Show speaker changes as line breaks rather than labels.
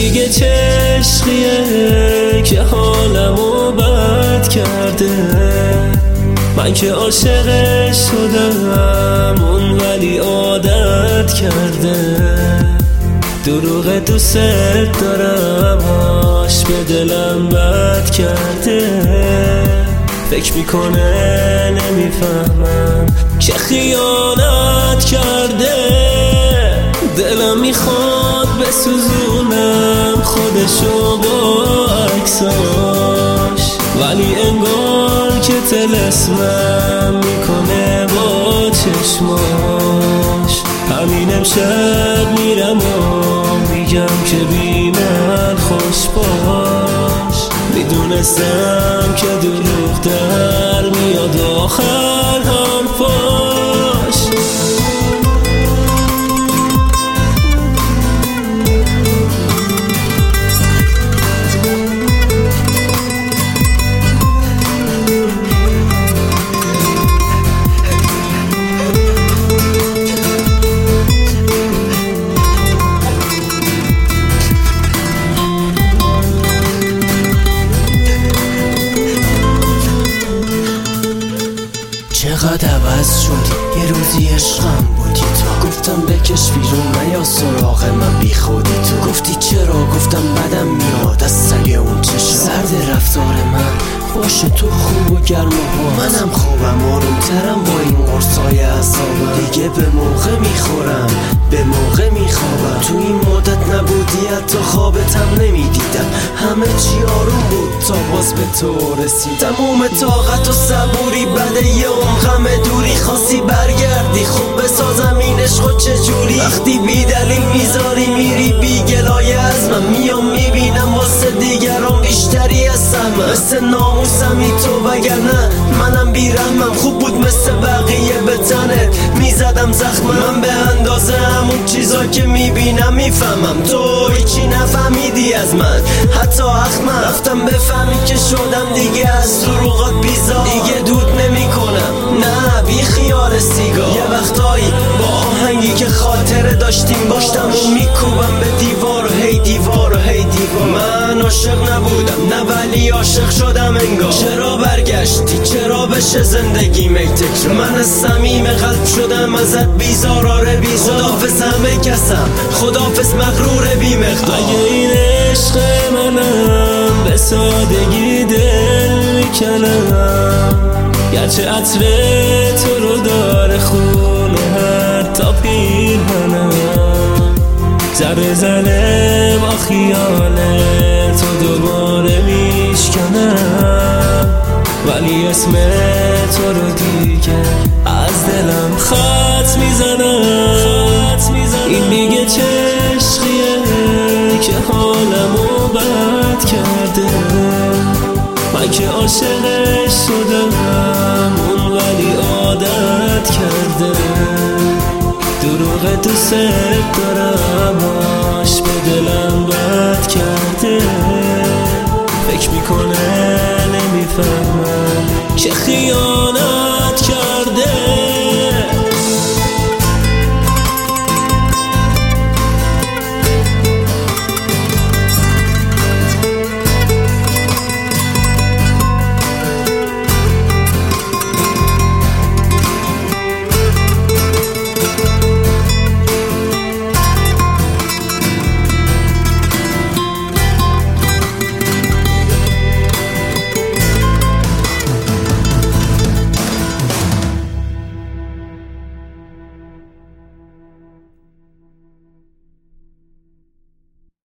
دیگه چه عشقیه که حالمو بد کرده؟ من که عاشقش شدم اون ولی عادت کرده. دروغ دوست دارم هاش به دلم بد کرده. فکر میکنه نمیفهمم چه خیانت کرده. دلم میخواد بسوزونم خودشو با عکساش، ولی انگار که طلسمم میکنه با چشماش. همین امشب میرم و میگم که بی من خوش باش. میدونستم که دروغ در میاد آخر حرفاش.
چقدر عوض شدی، یه روزی عشقم بودی تو. گفتم بکش بیرون نیا سراغ من بی خودی تو. گفتی چرا؟ گفتم بدم میاد از سگ اون چشم. سرد رفتار من باشه تو خوب و گرم و منم خوبم، آرومترم با این قرصای عذابم. دیگه به موقع میخورم به موقع میخوابم. تو این مدت نبودی حتی خوابتم نمیدیدم. همه چی آروم بود تا باز به تو رسید. تموم طاقت و صبوری بعد یه غم دوری. خواستی برگردی خوب بسازم این عشق چجوری. وقتی بی دلیل میذاری میری بی گلایه از من. میام میبینم واسه دیگران بیشتری هستم. مثل ناموسمی تو وگرنه منم بیرحمم. خوب بود مثل بقیه به تنت میزدم زخم. من به اندازه همون چیزا که میبینم میفهمم. تو هیچی نفهمیدی از من حتی اخمم. رفتم بفهمی که شدم دیگه از دروغات بیزار. دیگه دود نمی کنم نه بی خیال سیگار. یه وقتایی با آهنگی که خاطره داشتیم باشتم و میکوبم به دیوار و هی دیوار و هی دیوار. من عاشق نبودم نه ولی عاشق شدم انگار. چرا برگشتی؟ چرا بشه زندگی تکرار؟ من از صمیم قلب شدم ازت بیزار. آره بیزار. خدافظ همه کسم خدافظ مغرور بی مقدار.
اگه این عشق منم به سادگی دل میکنم، گرچه عطر تو رو داره خونه هر تا پیرهنم. ذره ذره با خیال تو دوباره میشکنم، ولی اسم تو رو دیگه از دلم خط میزنم. این دیگه چه عشقیه که حالمو بد کرده؟ من که عاشقش شدم اون ولی عادت کرده. دروغ دوست دارم هاش به دلم بد کرده. فکر میکنه نمیفهمم چه خیانت